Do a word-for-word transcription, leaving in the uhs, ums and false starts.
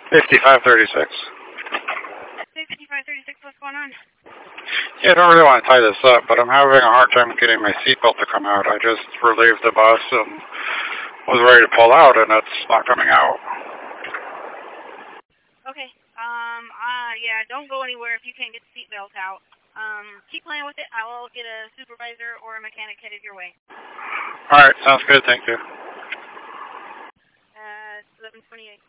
fifty-five thirty-six. fifty-five thirty-six, what's going on? Yeah, I don't really want to tie this up, but I'm having a hard time getting my seatbelt to come out. I just relieved the bus and was ready to pull out, and it's not coming out. Okay. Um, uh, yeah, don't go anywhere if you can't get the seatbelt out. Um, keep playing with it. I will get a supervisor or a mechanic headed your way. All right, sounds good. Thank you. Uh, eleven twenty-eight.